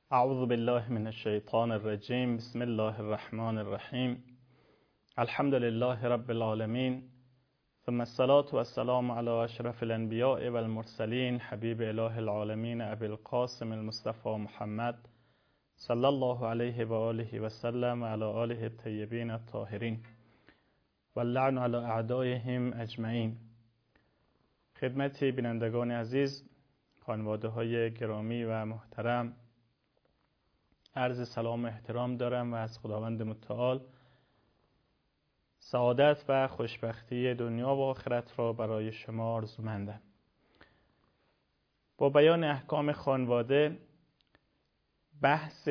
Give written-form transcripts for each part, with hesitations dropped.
اعوذ بالله من الشیطان الرجیم. بسم الله الرحمن الرحیم. الحمد لله رب العالمین، ثم الصلاة والسلام على اشرف الانبیاء والمرسلین، حبیب اله العالمین ابی القاسم المصطفى محمد صلی الله علیه و آله و سلم و علی آله الطیبین الطاهرین و اللعن علی اعدائهم اجمعین. خدمت بینندگان عزیز، خانواده های گرامی و محترم، عرض سلام و احترام دارم و از خداوند متعال سعادت و خوشبختی دنیا و آخرت را برای شما آرزومندم. با بیان احکام خانواده، بحث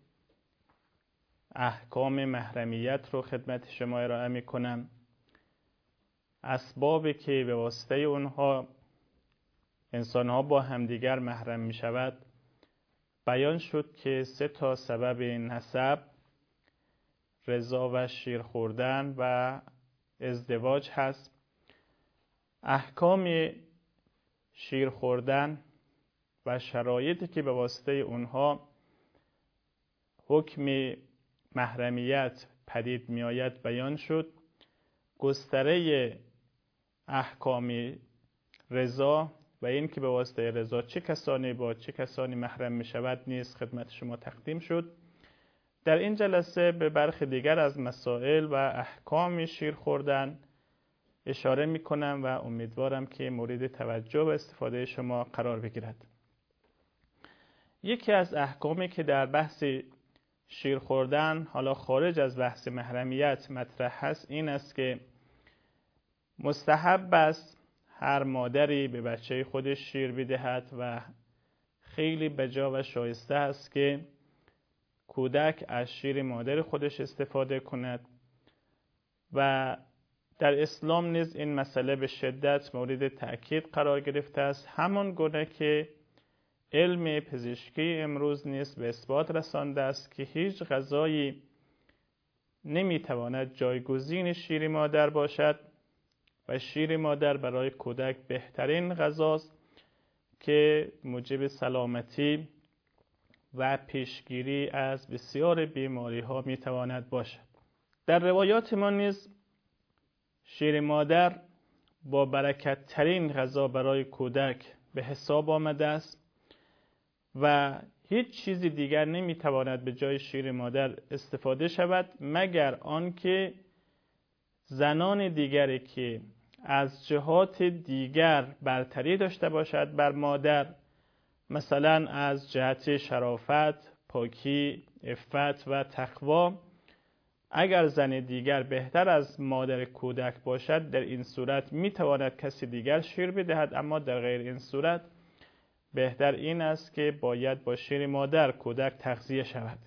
احکام محرمیت رو خدمت شما ارائه می کنم. اسبابی که به واسطه اونها انسانها با همدیگر محرم می شود. بیان شد که 3 سبب نسب، رضا و شیر خوردن و ازدواج هست. احکام شیر خوردن و شرایطی که به واسطه اونها حکم محرمیت پدید می آید بیان شد. گستره احکام رضا و این که به واسطه رضا چه کسانی با چه کسانی محرم می شود نیز خدمت شما تقدیم شد. در این جلسه به برخی دیگر از مسائل و احکام شیر خوردن اشاره می کنم و امیدوارم که مورد توجه و استفاده شما قرار بگیرد. یکی از احکامی که در بحث شیر خوردن حالا خارج از بحث محرمیت مطرح هست این است که مستحب است هر مادری به بچه خودش شیر بدهد و خیلی بجا و شایسته است که کودک از شیر مادر خودش استفاده کند و در اسلام نیز این مسئله به شدت مورد تأکید قرار گرفته است. همان گونه که علم پزشکی امروز نیز به اثبات رسانده است که هیچ غذایی نمیتواند جایگزین شیر مادر باشد و شیر مادر برای کودک بهترین غذاست که موجب سلامتی و پیشگیری از بسیار بیماری ها میتواند باشد. در روایات ما نیز شیر مادر با برکت ترین غذا برای کودک به حساب آمده است و هیچ چیز دیگر نمیتواند به جای شیر مادر استفاده شود مگر آنکه زنان دیگری که از جهات دیگر برتری داشته باشد بر مادر، مثلا از جهت شرافت، پاکی، عفت و تقوا، اگر زن دیگر بهتر از مادر کودک باشد در این صورت میتواند کسی دیگر شیر بدهد، اما در غیر این صورت بهتر این است که باید با شیر مادر کودک تغذیه شود.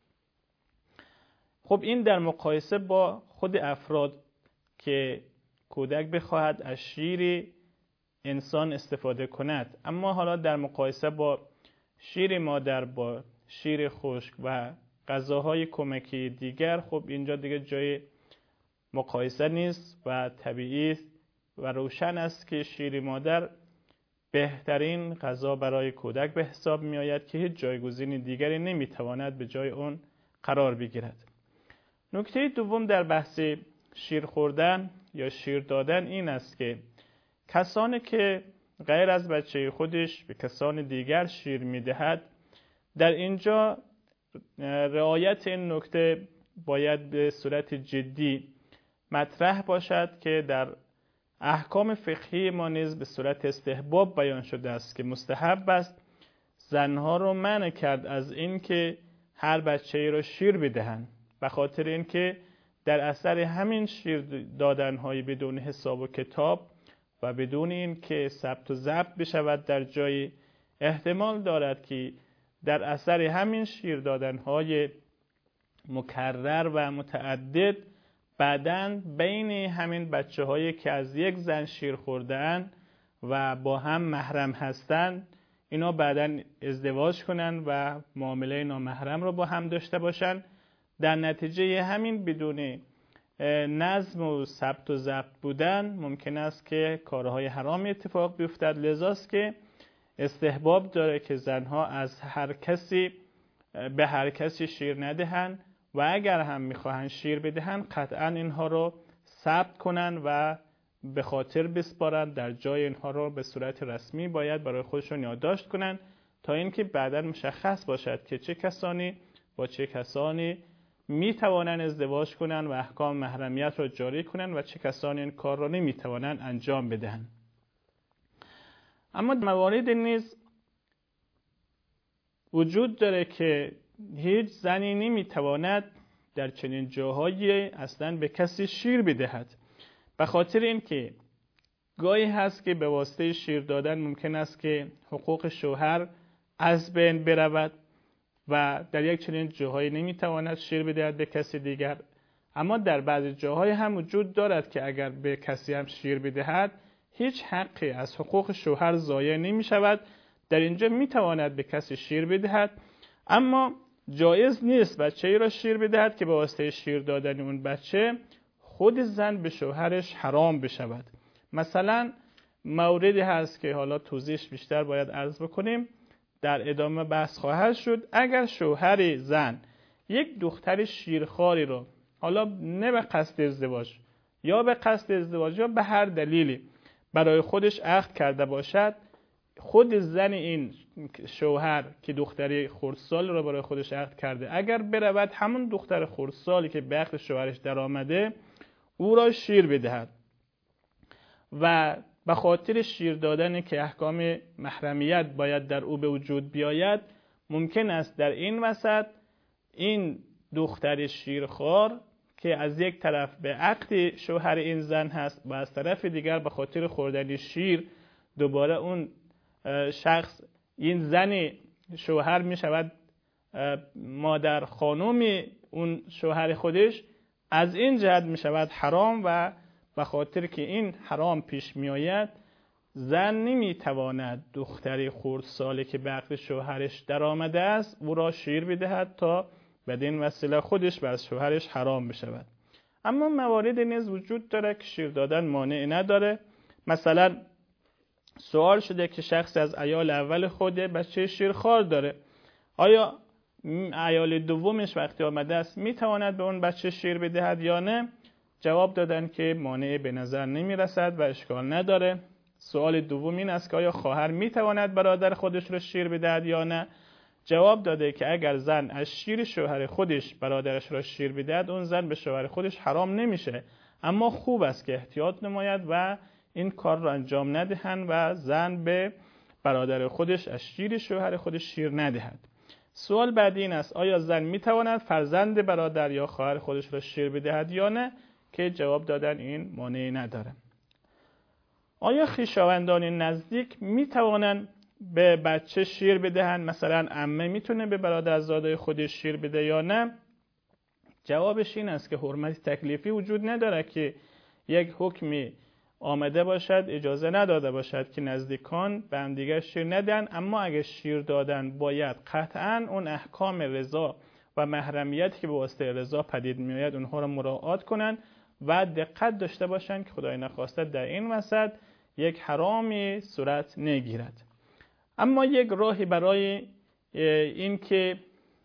خب این در مقایسه با خود افراد که کودک بخواهد از شیر انسان استفاده کند، اما حالا در مقایسه با شیر مادر با شیر خشک و غذاهای کمکی دیگر، خب اینجا دیگه جای مقایسه نیست و طبیعی و روشن است که شیر مادر بهترین غذا برای کودک به حساب می آید که هیچ جایگزین دیگری نمی تواند به جای اون قرار بگیرد. نکته دوم در بحث شیر خوردن یا شیر دادن این است که کسانی که غیر از بچه خودش به کسان دیگر شیر میدهد، در اینجا رعایت این نکته باید به صورت جدی مطرح باشد که در احکام فقهی ما نیز به صورت استحباب بیان شده است که مستحب است زنها رو منع کرد از این که هر بچه‌ای را شیر بدهند، به خاطر اینکه در اثر همین شیر دادن‌های بدون حساب و کتاب و بدون این که ثبت و ضبط بشود در جای، احتمال دارد که در اثر همین شیر دادن‌های مکرر و متعدد بعداً بین همین بچه‌هایی که از یک زن شیر خورده‌اند و با هم محرم هستند اینا بعداً ازدواج کنند و معامله نامحرم رو با هم داشته باشند. در نتیجه همین بدون نظم و ثبت و ضبط بودن ممکن است که کارهای حرام اتفاق بیفتد. لذاست که استحباب داره که زنها از هر کسی به هر کسی شیر ندهند و اگر هم میخواهند شیر بدهند قطعا اینها رو ثبت کنند و به خاطر بسپارند. در جای اینها رو به صورت رسمی باید برای خودشون یادداشت کنند تا اینکه بعداً مشخص باشد که چه کسانی با چه کسانی میتوانند ازدواج کنند و احکام محرمیت را جاری کنند و چه کسانی این کار را نمیتوانند انجام بدهند. اما موارد نیز وجود داره که هیچ زنی نمیتواند در چنین جاهایی اصلا به کسی شیر بدهد، به خاطر اینکه گاهی هست که به واسطه شیر دادن ممکن است که حقوق شوهر از بین برود و در یک چنین جاهایی نمیتواند شیر بدهد به کسی دیگر. اما در بعضی جاهای هم وجود دارد که اگر به کسی هم شیر بدهد هیچ حقی از حقوق شوهر ضایع نمی شود. در اینجا میتواند به کسی شیر بدهد، اما جایز نیست بچه‌ای را شیر بدهد که به واسطه شیر دادن اون بچه خود زن به شوهرش حرام بشود. مثلا موردی هست که حالا توضیحش بیشتر باید عرض بکنیم، در ادامه بحث خواهد شد. اگر شوهر زن یک دختر شیرخواری رو حالا نه به قصد ازدواج یا به قصد ازدواج یا به هر دلیلی برای خودش عقد کرده باشد، خود زن این شوهر که دختری خردسال رو برای خودش عقد کرده اگر برود همون دختر خردسالی که به عقد شوهرش در آمده او را شیر بدهد و به خاطر شیر دادن که احکام محرمیت باید در او به وجود بیاید، ممکن است در این وسط این دختر شیرخوار که از یک طرف به عقد شوهر این زن هست و از طرف دیگر به خاطر خوردن شیر دوباره اون شخص این زن شوهر می شود مادر خانم اون شوهر خودش، از این جهت می شود حرام و به خاطر که این حرام پیش می آید زن نمی تواند دختری خردسالی که به عقد شوهرش در آمده است او را شیر بدهد تا بدین وسیله خودش بر شوهرش حرام بشود. اما موارد نیز وجود داره که شیر دادن مانع نداره. مثلا سوال شده که شخص از عیال اول خود بچه شیرخوار داره، آیا عیال دومش وقتی آمده است میتواند به اون بچه شیر بدهد یا نه؟ جواب دادن که مانع به نظر نمی رسد و اشکال نداره. سوال دوم این است که آیا خواهر میتواند برادر خودش رو شیر بدهد یا نه؟ جواب داده که اگر زن از شیر شوهر خودش برادرش را شیر بدهد اون زن به شوهر خودش حرام نمیشه، اما خوب است که احتیاط نماید و این کار را انجام ندهند و زن به برادر خودش از شیر شوهر خودش شیر ندهد. سوال بعدی این است آیا زن میتواند فرزند برادر یا خواهر خودش را شیر بدهد یا نه؟ که جواب دادن این مانعی نداره. آیا خویشاوندان نزدیک میتوانند به بچه شیر بدهند؟ مثلا عمه میتونه به برادرزاده خودش شیر بده یا نه؟ جوابش این است که حرمت تکلیفی وجود نداره که یک حکمی آمده باشد اجازه نداده باشد که نزدیکان به هم دیگر شیر ندن، اما اگه شیر دادن باید قطعاً اون احکام رضا و محرمیتی که به واسطه رضا پدید میآید اونها رو مراعات کنن و دقت داشته باشن که خدای نخواسته در این وسط یک حرامی صورت نگیرد. اما یک راهی برای این که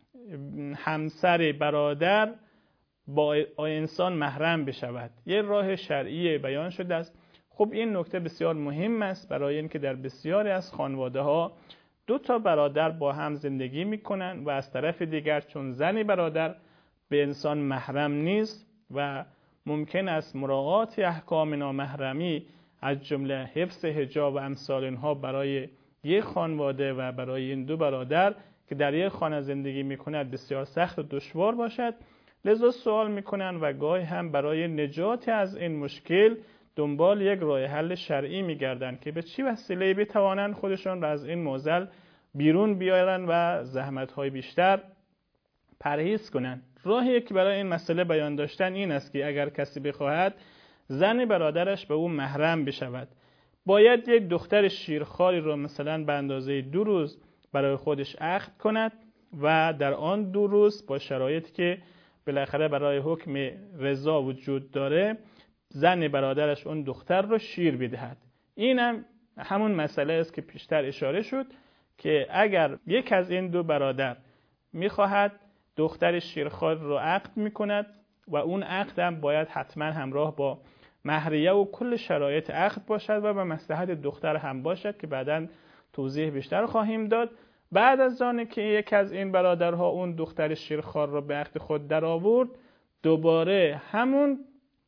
همسر برادر با انسان محرم بشود، یک راه شرعی بیان شده است. خب این نکته بسیار مهم است برای اینکه در بسیاری از خانواده ها دو تا برادر با هم زندگی میکنن و از طرف دیگر چون زن برادر به انسان محرم نیست و ممکن است مراعات احکام نامحرمی از جمله حفظ حجاب و امثال اینها برای یک خانواده و برای این دو برادر که در یک خانه زندگی میکنند بسیار سخت و دشوار باشد. لذا سوال میکنن و گاهی هم برای نجات از این مشکل دنبال یک راه حل شرعی میگردن که به چی وسیله بتوانند خودشان را از این معضل بیرون بیارن و زحمت‌های بیشتر پرهیز کنند. راهی که برای این مسئله بیان داشتن این است که اگر کسی بخواهد زن برادرش به او محرم بشود، باید یک دختر شیرخواری رو مثلا به اندازه 2 روز برای خودش عقد کند و در آن 2 روز با شرایطی که بالاخره برای حکم رضا وجود داره زن برادرش اون دختر رو شیر بدهد. این همون مسئله است که پیشتر اشاره شد که اگر یک از این دو برادر میخواهد دختر شیرخوار رو عقد میکند و اون عقد هم باید حتما همراه با مهریه و کل شرایط عقد باشد و به مصلحت دختر هم باشد که بعداً توضیح بیشتر خواهیم داد. بعد از آن که یک از این برادرها اون دختر شیرخوار رو به عقد خود در آورد، دوباره همون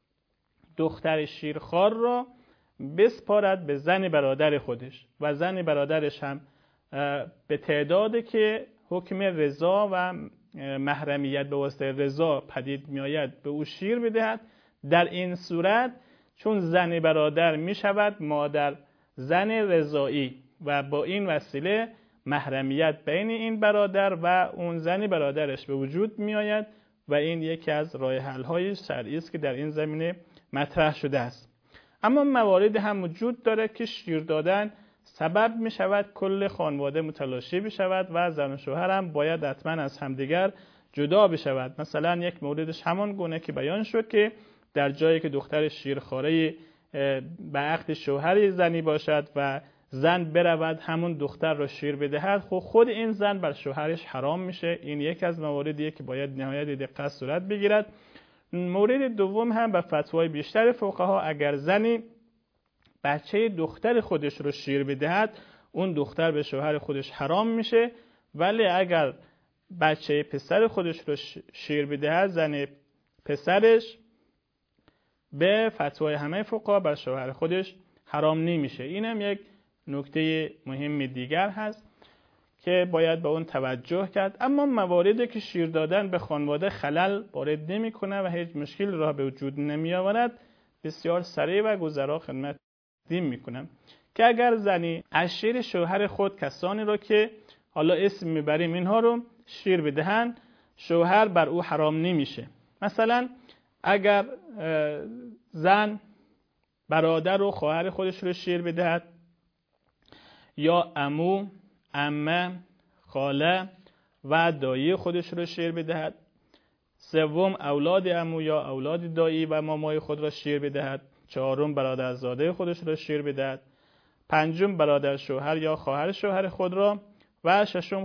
دختر شیرخوار را بسپارد به زن برادر خودش و زن برادرش هم به تعدادی که حکم رضا و محرمیت به واسطه رضا پدید می آید به او شیر بدهد. در این صورت چون زن برادر می شود مادر زن رضایی و با این وسیله محرمیت بین این برادر و اون زن برادرش به وجود می آید و این یکی از راه حل های شرعی است که در این زمینه مطرح شده است. اما موارد هم وجود داره که شیر دادن سبب می شود کل خانواده متلاشی بشود و زن و شوهر هم باید حتما از همدیگر جدا بشود. مثلا یک موردش همان گونه که بیان شد که در جایی که دختر شیرخواره به عقد شوهر زنی باشد و زن برود همون دختر را شیر بدهد، خود این زن بر شوهرش حرام میشه. این یک از مواردیه که باید نهایت دقت صورت بگیرد. مورد دوم هم به فتوای بیشتر فقها، اگر زنی بچه دختر خودش رو شیر بدهد اون دختر به شوهر خودش حرام میشه، ولی اگر بچه پسر خودش رو شیر بدهد زن پسرش به فتوای همه فقها بر شوهر خودش حرام نمیشه. این هم یک نکته مهم دیگر هست که باید به اون توجه کرد. اما مواردی که شیر دادن به خانواده خلل وارد نمیکنه و هیچ مشکل را به وجود نمی آورد، بسیار سریع و گذرا خدمت تقدیم میکنم که اگر زنی از شیر شوهر خود کسانی رو که حالا اسم میبریم اینها رو شیر بدهن، شوهر بر او حرام نمیشه. مثلا اگر زن برادر و خواهر خودش رو شیر بدهد، یا عمو، عمه، خاله و دایی خودش رو شیر بدهد، سوم اولاد عمو یا اولاد دایی و مامای خود را شیر بدهد، چهارم برادرزاده خودش را شیر بدهد، پنجم برادر شوهر یا خواهر شوهر خود را و ششم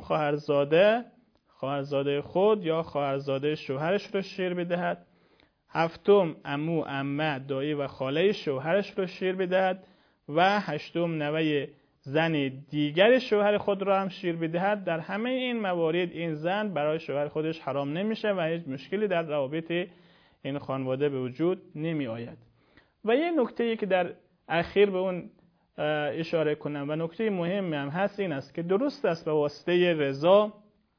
خواهرزاده خود یا خواهرزاده شوهرش را شیر بدهد، هفتم عمو، عمه، دایی و خاله شوهرش را شیر بدهد و هشتم نوه زن دیگر شوهر خود را هم شیر بدهد. در همه این موارد این زن برای شوهر خودش حرام نمیشه و هیچ مشکلی در روابط این خانواده به وجود نمی آید. و یه نکته‌ای که در اخیر به اون اشاره کنم و نکته مهم هم هست این است که درست است به واسطه رضا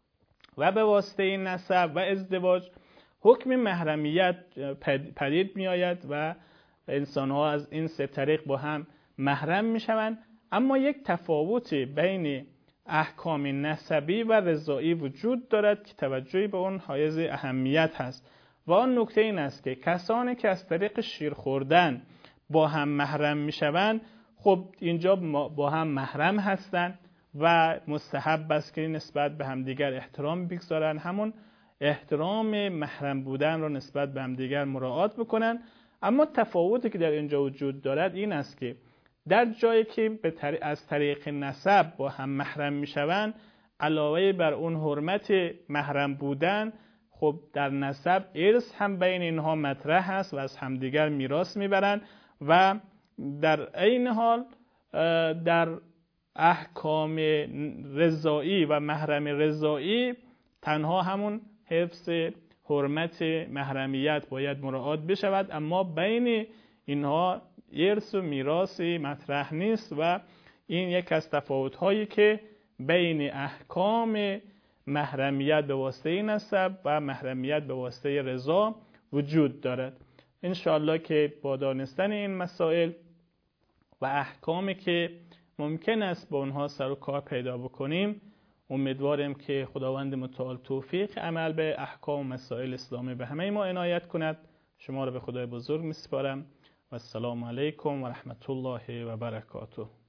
و به واسطه نسب و ازدواج حکم محرمیت پدید می آید و انسان ها از این سه طریق با هم محرم می شوند. اما یک تفاوت بین احکام نسبی و رضایی وجود دارد که توجهی به اون حایز اهمیت هست و آن نکته این است که کسانی که از طریق شیر خوردن با هم محرم می شوند، خب اینجا با هم محرم هستند و مستحب است که نسبت به همدیگر احترام بگذارن، همون احترام محرم بودن را نسبت به همدیگر مراعات بکنن. اما تفاوتی که در اینجا وجود دارد این است که در جایی که از طریق نسب با هم محرم میشوند، علاوه بر اون حرمت محرم بودن، خب در نسب ارث هم بین اینها مطرح است و از همدیگر میراث میبرند و در عین حال در احکام رضایی و محرم رضایی تنها همون حفظ حرمت محرمیت باید مراعات بشود، اما بین اینها ارث و میراثی مطرح نیست و این یک از تفاوت‌هایی که بین احکام محرمیت به واسطه نسب و محرمیت به واسطه رضا وجود دارد. انشاءالله که با دانستن این مسائل و احکامی که ممکن است با اونها سر و کار پیدا بکنیم، امیدواریم که خداوند متعال توفیق عمل به احکام و مسائل اسلامی به همه ما عنایت کند. شما را به خدای بزرگ میسپارم و السلام علیکم و رحمت الله و برکاته.